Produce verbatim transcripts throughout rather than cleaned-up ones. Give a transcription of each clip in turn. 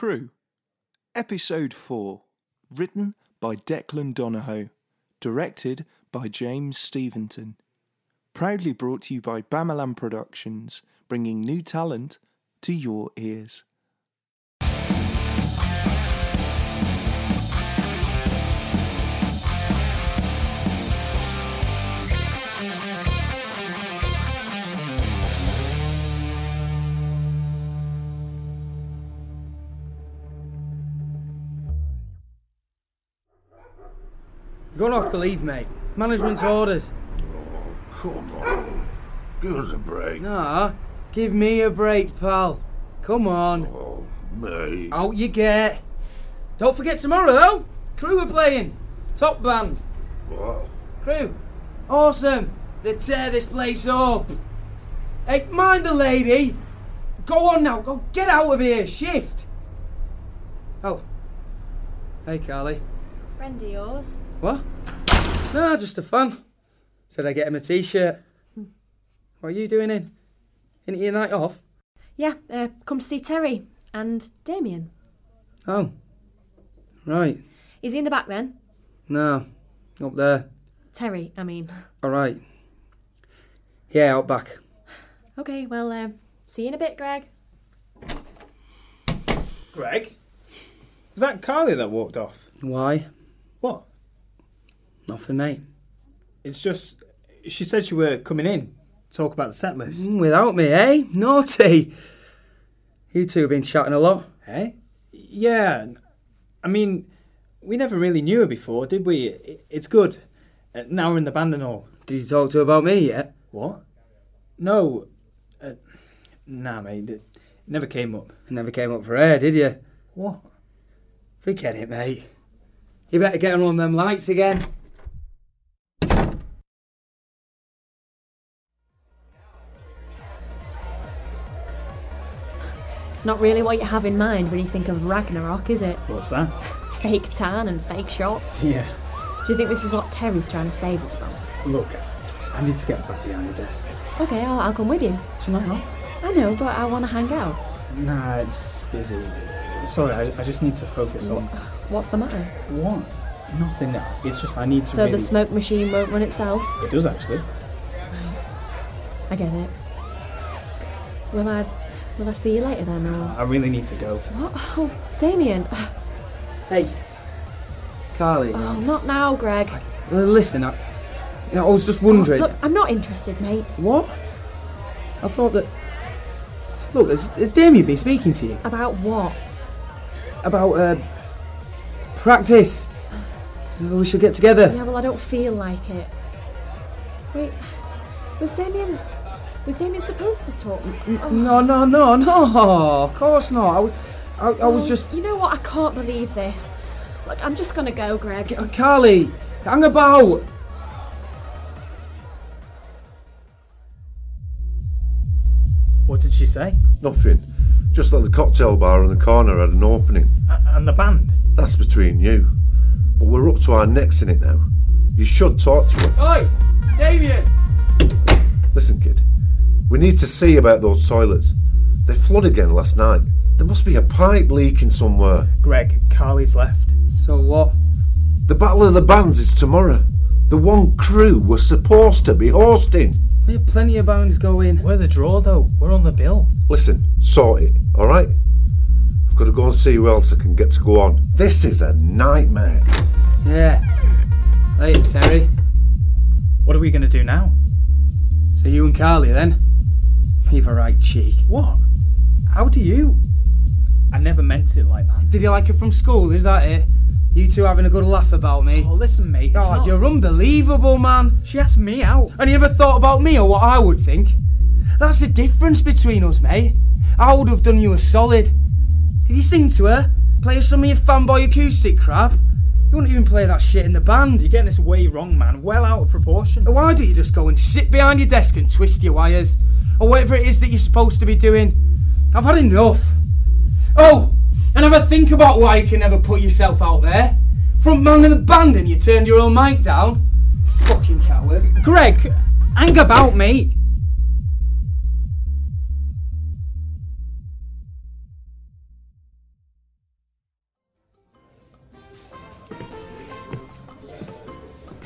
Crew, Episode four, written by Declan Donahoe, directed by James Steventon. Proudly brought to you by Bamalam Productions, bringing new talent to your ears. You're going to have to leave, mate. Management's orders. Oh, come on. Give us a break. Nah, give me a break, pal. Come on. Oh, mate. Out you get. Don't forget tomorrow, though. Crew are playing. Top band. What? Crew. Awesome. They tear this place up. Hey, mind the lady. Go on now. Go get out of here. Shift. Oh. Hey, Carly. Friend of yours? What? No, just a fan. Said I'd get him a t-shirt. What are you doing in? Isn't it your night off? Yeah, uh, come to see Terry and Damien. Oh. Right. Is he in the back then? No. Up there. Terry, I mean. All right. Yeah, out back. Okay, well, uh, see you in a bit, Greg. Greg? Was that Carly that walked off? Why? What? Nothing, mate. It's just, she said you were coming in, talk about the set list. Mm, without me, eh? Naughty. You two have been chatting a lot. Eh? Yeah. I mean, we never really knew her before, did we? It's good. Uh, now we're in the band and all. Did you talk to her about me yet? What? No. Uh, nah, mate. It never came up. It never came up for her, did you? What? Forget it, mate. You better get on them lights again. It's not really what you have in mind when you think of Ragnarok, is it? What's that? Fake tan and fake shots. Yeah. Do you think this is what Terry's trying to save us from? Look, I need to get back behind the desk. Okay, I'll, I'll come with you. Tonight off? I know, but I want to hang out. Nah, it's busy. Sorry, I, I just need to focus on... What's the matter? What? Nothing. It's just I need to So really... the smoke machine won't run itself? It does, actually. I get it. Will I... Will I see you later then, or...? I really need to go. What? Oh, Damien. Hey. Carly. Oh, not now, Greg. Uh, listen, I, you know, I was just wondering... Oh, look, I'm not interested, mate. What? I thought that... Look, has, has Damien been speaking to you? About what? About, uh... practice. Uh, we should get together. Yeah, well, I don't feel like it. Wait, was Damien... Was Damien supposed to talk? Oh. No, no, no, no, of course not. I, w- I, I was Oh, just... You know what? I can't believe this. Look, I'm just gonna go, Greg. Uh, Carly, hang about. What did she say? Nothing. Just that the cocktail bar in the corner had an opening. A- and the band? That's between you. But we're up to our necks in it now. You should talk to her. Oi, Damien. Listen, kid. We need to see about those toilets. They flooded again last night. There must be a pipe leaking somewhere. Greg, Carly's left. So what? The Battle of the Bands is tomorrow. The one Crew we're supposed to be hosting. We have plenty of bands going. We're the draw, though. We're on the bill. Listen, sort it, alright? I've got to go and see who else I can get to go on. This is a nightmare. Yeah. Later, Terry. What are we going to do now? So you and Carly, then? You've a right cheek. What? How do you? I never meant it like that. Did you like her from school, is that it? You two having a good laugh about me? Oh, listen, mate. It's Oh, not... you're unbelievable, man. She asked me out. And you ever thought about me or what I would think? That's the difference between us, mate. I would have done you a solid. Did you sing to her? Play her some of your fanboy acoustic crap? You wouldn't even play that shit in the band. You're getting this way wrong, man. Well out of proportion. Why don't you just go and sit behind your desk and twist your wires? Or whatever it is that you're supposed to be doing. I've had enough. Oh, and have a think about why you can never put yourself out there. Front man of the band and you turned your own mic down. Fucking coward. Greg, hang about, mate.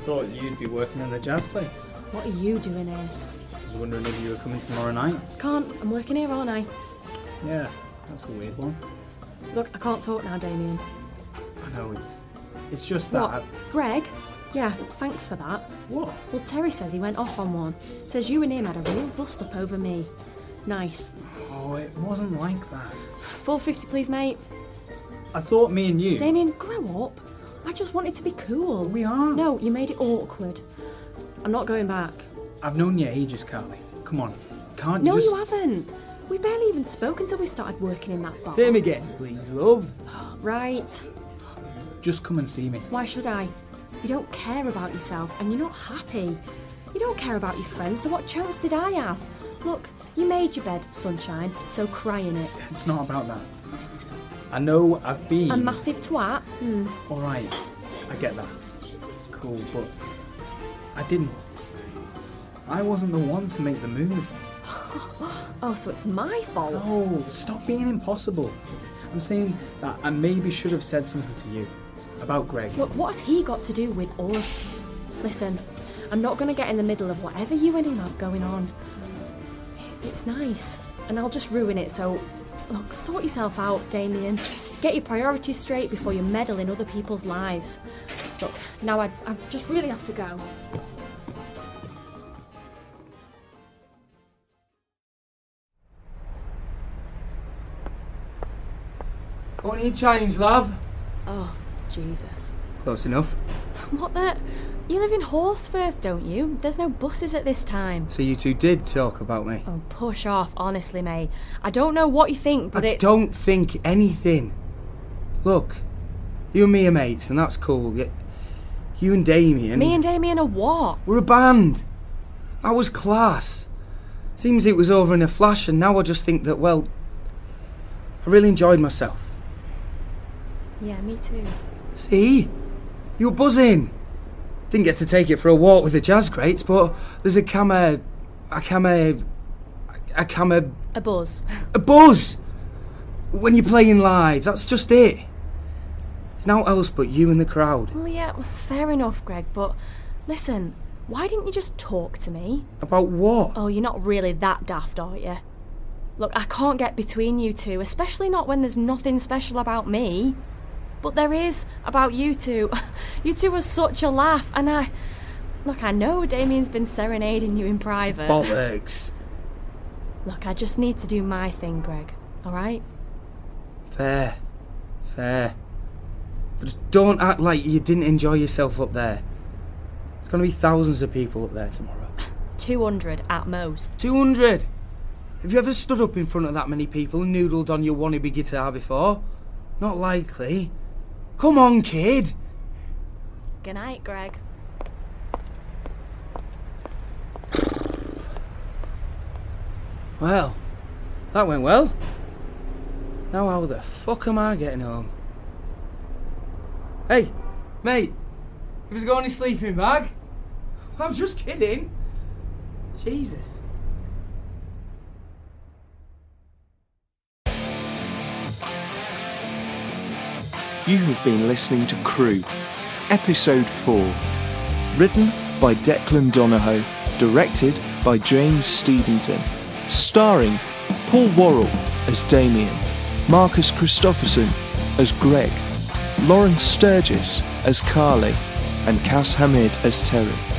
thought you'd be working in the jazz place. What are you doing here? I was wondering if you were coming tomorrow night. Can't. I'm working here, aren't I? Yeah, that's a weird one. Look, I can't talk now, Damien. I know, it's it's just that... What? Greg? Yeah, thanks for that. What? Well, Terry says he went off on one. Says you and him had a real bust-up over me. Nice. Oh, it wasn't like that. four fifty, please, mate. I thought me and you... Damien, grow up. I just wanted to be cool. We are. No, you made it awkward. I'm not going back. I've known you ages, Carly. Come on, can't you No, just... you haven't. We barely even spoke until we started working in that bar. Say me again, please, love. Right. Just come and see me. Why should I? You don't care about yourself and you're not happy. You don't care about your friends, so what chance did I have? Look, you made your bed, sunshine, so cry in it. It's not about that. I know I've been... A massive twat? Hmm. Alright, I get that. Cool, but I didn't. I wasn't the one to make the move. Oh, so it's my fault? No, stop being impossible. I'm saying that I maybe should have said something to you about Greg. Look, what has he got to do with us? Listen, I'm not going to get in the middle of whatever you and him have going on. It's nice, and I'll just ruin it, so... Look, sort yourself out, Damien. Get your priorities straight before you meddle in other people's lives. Look, now I, I just really have to go. What need change, love? Oh, Jesus. Close enough. What the... You live in Horsforth, don't you? There's no buses at this time. So you two did talk about me? Oh, push off, honestly, mate. I don't know what you think, but I it's... don't think anything. Look, you and me are mates, and that's cool. You, you and Damien... Me and Damien are what? We're a band. I was class. Seems it was over in a flash, and now I just think that, well... I really enjoyed myself. Yeah, me too. See? You were buzzing. Didn't get to take it for a walk with the jazz greats, but there's a camera... A camera... A camera... A buzz. A buzz! When you're playing live, that's just it. It's now else but you and the crowd. Well, yeah, fair enough, Greg, but listen, why didn't you just talk to me? About what? Oh, you're not really that daft, are you? Look, I can't get between you two, especially not when there's nothing special about me. But there is about you two. You two are such a laugh, and I... Look, I know Damien's been serenading you in private. Bollocks. Look, I just need to do my thing, Greg, alright? Fair. Fair. But just don't act like you didn't enjoy yourself up there. There's going to be thousands of people up there tomorrow. two hundred at most. two hundred? Have you ever stood up in front of that many people and noodled on your wannabe guitar before? Not likely. Come on, kid. Good night, Greg. Well, that went well. Now how the fuck am I getting home? Hey, mate, have you got any sleeping bag? I'm just kidding. Jesus. You have been listening to Crew, Episode four. Written by Declan Donahoe, directed by James Stevenson, starring Paul Worrell as Damien, Marcus Christopherson as Greg, Lawrence Sturgis as Carly, and Cass Hamid as Terry.